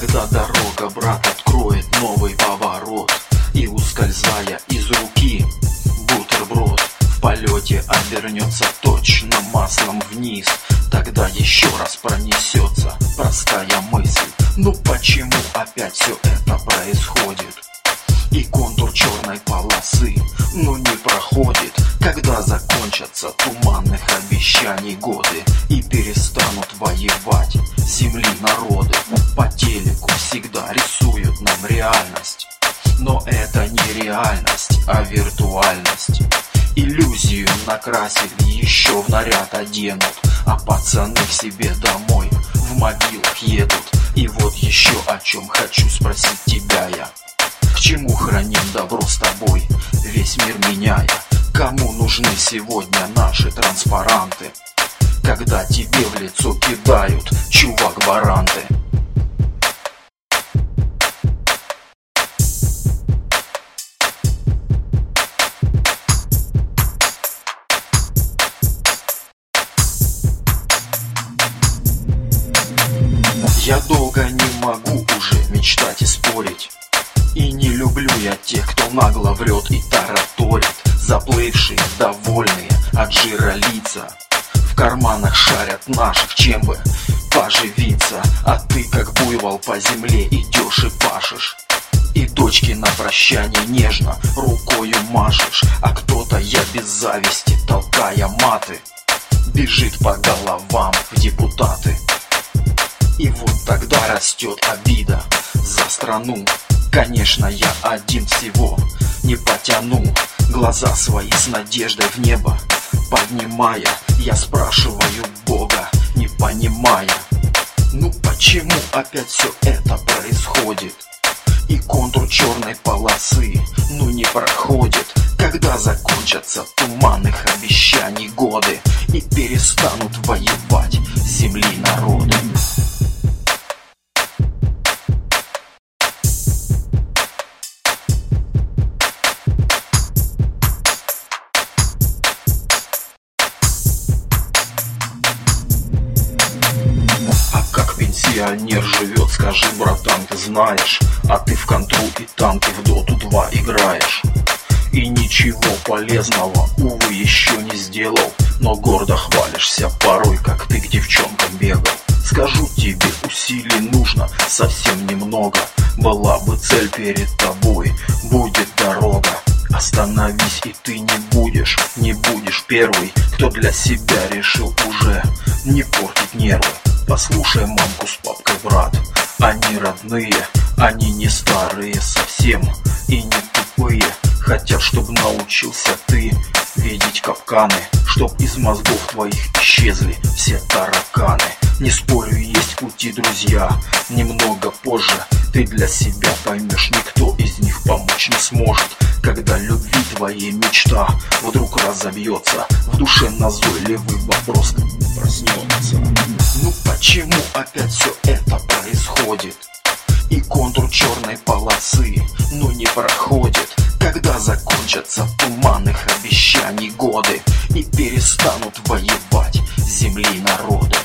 Когда дорога, брат, откроет новый поворот, и, ускользая из руки, бутерброд в полете обернется точно маслом вниз, тогда еще раз пронесется простая мысль: ну почему опять все это происходит? И контур черной полосы, ну не проходит, когда закончатся туманных обещаний годы и перестанут воевать земли народы. По телеку всегда рисуют нам реальность, но это не реальность, а виртуальность. Иллюзию накрасили, еще в наряд оденут, а пацаны к себе домой в могилах едут. И вот еще о чем хочу спросить тебя я: к чему храним добро с тобой, весь мир меняя? Кому нужны сегодня наши транспаранты, когда тебе в лицо кидают, чувак, баранты? Я долго не могу уже мечтать и спорить, и не люблю я тех, кто нагло врет и тараторит. Заплывшие, довольные от жира лица, в карманах шарят наших, чем бы поживиться. А ты, как буйвол, по земле идешь и пашешь, и дочке на прощание нежно рукою машешь. А кто-то, я без зависти, толкая маты, бежит по головам в депутаты. И вот тогда растет обида за страну. Конечно, я один всего не потяну, глаза свои с надеждой в небо поднимая, я спрашиваю Бога, не понимая: ну почему опять все это происходит? И контур черной полосы, ну не проходит, когда закончатся туманных обещаний годы и перестанут воевать земли народы. Пенсионер живет, скажи, братан, ты знаешь? А ты в контру и танки в доту 2 играешь. И ничего полезного, увы, еще не сделал, но гордо хвалишься порой, как ты к девчонкам бегал. Скажу тебе, усилий нужно совсем немного, была бы цель перед тобой, будет дорога. Остановись, и ты не будешь первый, кто для себя решил уже не портить нервы. Послушай мамку с папкой, брат, они родные, они не старые совсем и не тупые. Хотят, чтоб научился ты видеть капканы, чтоб из мозгов твоих исчезли все тараканы. Не спорю, есть пути, друзья, немного позже ты для себя поймешь, никто из них помочь не сможет. Когда любви твоей мечта вдруг разобьется, в душе назойливый вопрос проснется: ну почему опять все это происходит? И контур черной полосы, ну не проходит, когда закончатся туманных обещаний годы и перестанут воевать земли народы.